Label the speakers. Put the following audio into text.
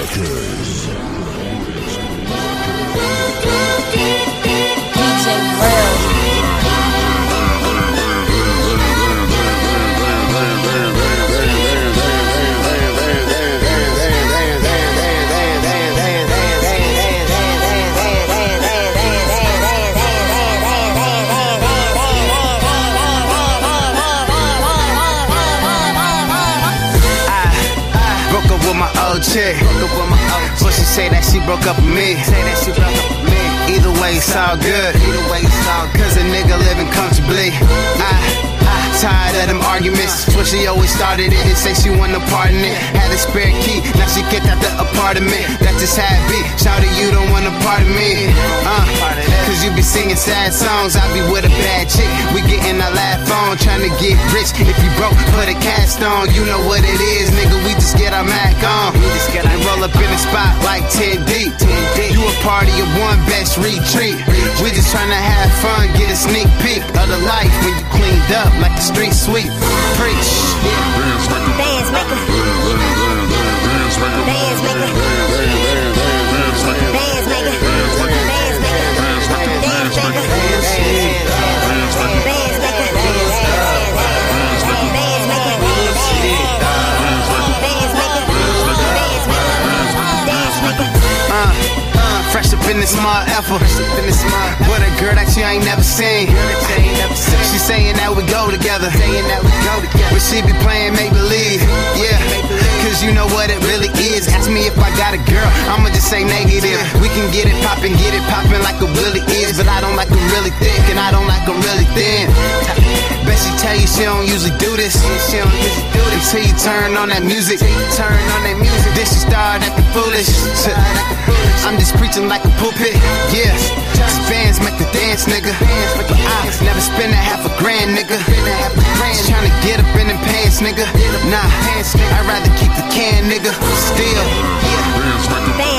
Speaker 1: Records.
Speaker 2: DJ Brown.
Speaker 3: Chick. But she say that she broke up with me. Either way, it's all good. Cause a nigga living comfortably. Tired of them arguments. When she always started it and say she wanna part in it. Had a spare key, now she kicked out the apartment. That's just how it be. Shouty, you don't want a part of me. Cause you be singing sad songs. I be with a bad chick. We getting our laugh on, trying to get rich. If you broke, put a cast on. You know what it is, nigga. We just get our Mac on. And roll up in the spot like 10 deep. You a party of one, best retreat. We just trying to have fun, get a sneak peek of the life when you cleaned up like the street sweep. Preach.
Speaker 2: Dance maker. Dance maker. Dance maker. Dance maker. Dance maker. Dance maker.
Speaker 3: Fresh up in this small effort. With a girl that you ain't never seen. She saying that we go together. But she be playing make-believe. Yeah, cause you know what it really is. Ask me if I got a girl, I'ma just say negative. We can get it poppin' like a Willie is. But I don't like them really thick, and I don't like them really thin. Bet she tell you she don't usually do this. Until you turn on that music. Then she start acting foolish. I'm just preaching like a pulpit. Yeah, these bands make the dance, nigga. But I never spend $50,000, nigga. Just tryna get up in them pants, nigga. Nah, I'd rather keep the can, nigga. Still, yeah.